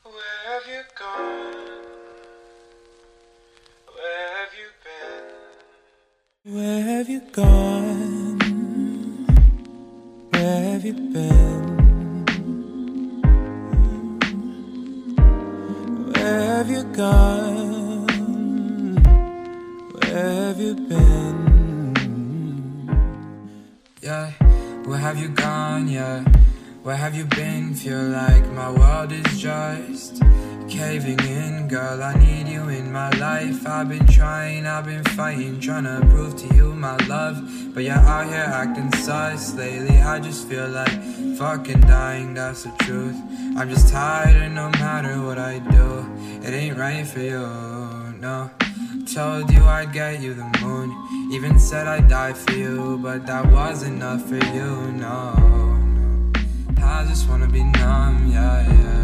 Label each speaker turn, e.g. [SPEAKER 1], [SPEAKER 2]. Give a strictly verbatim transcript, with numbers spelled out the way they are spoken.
[SPEAKER 1] Where have you gone? Where have you been? Where have you gone? Where have you been? Where have you gone? Where have you been?
[SPEAKER 2] Yeah, where have you gone, yeah? Where have you been? Feel like my world is just caving in. Girl, I need you in my life. I've been trying, I've been fighting, trying to prove to you my love, but you're out here acting sus. Lately I just feel like fucking dying, that's the truth. I'm just tired and no matter what I do, it ain't right for you, no. Told you I'd get you the moon, even said I'd die for you, but that wasn't enough for you, no, no. I just wanna be numb, yeah, yeah.